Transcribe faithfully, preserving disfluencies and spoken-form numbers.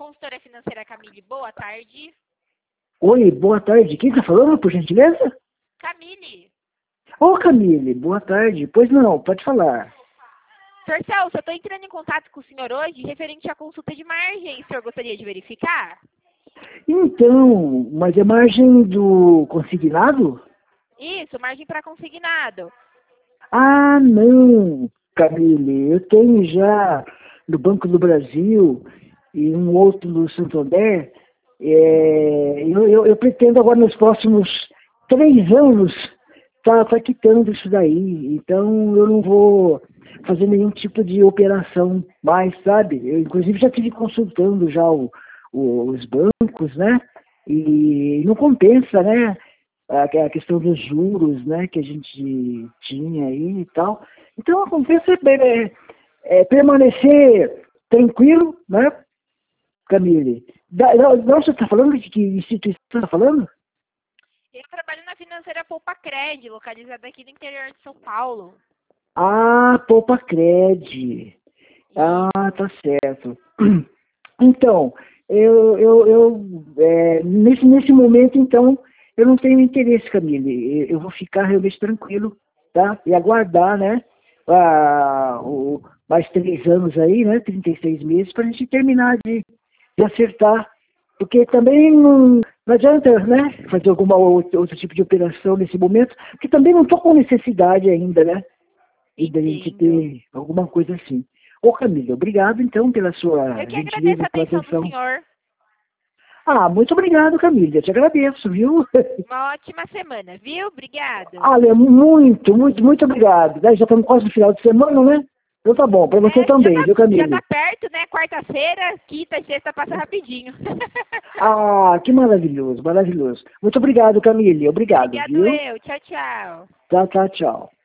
consultora financeira Camille, boa tarde. Oi, boa tarde. Quem está falando, por gentileza? Camille. Ô, Camille, boa tarde. Pois não, pode falar. senhor Celso, eu estou entrando em contato com o senhor hoje referente à consulta de margem. O senhor gostaria de verificar? Então, mas é margem do consignado? Isso, margem para consignado. Ah, não, Camille. Eu tenho já no Banco do Brasil e um outro no Santander. É, eu, eu, eu pretendo agora nos próximos três anos tá, tá quitando isso daí. Então eu não vou fazer nenhum tipo de operação mais, sabe? Eu inclusive já estive consultando já o, o, os bancos, né? E não compensa, né? A, a questão dos juros, né? Que a gente tinha aí e tal. Então compensa é, é, é, permanecer tranquilo, né? Camille, da, da, você está falando de que instituição você está falando? Eu trabalho na financeira Poupa Cred, localizada aqui no interior de São Paulo. Ah, Poupa Cred. Ah, tá certo. Então, eu, eu, eu é, nesse, nesse momento, então, eu não tenho interesse, Camille. Eu vou ficar realmente tranquilo, tá? E aguardar, né? Ah, o, mais três anos aí, né? trinta e seis meses, para a gente terminar de de acertar, porque também não, não adianta, né, fazer alguma outro, outro tipo de operação nesse momento, porque também não estou com necessidade ainda, né, e da gente ter alguma coisa assim. Ô, Camila, obrigado, então, pela sua Eu que gentileza agradeço a e pela atenção atenção. do senhor. Ah, muito obrigado, Camila, eu te agradeço, viu? Uma ótima semana, viu? Obrigado. Olha, muito, muito, muito obrigado. Já estamos quase no final de semana, né? Então tá bom, para você É, também, já tá, viu, Camila? já tá perto, né? Quarta-feira, quinta e sexta passa rapidinho. Ah, que maravilhoso, maravilhoso. Muito obrigado, Camille. Obrigado, Obrigado viu? eu. Tchau, tchau. Tchau, tchau, tchau.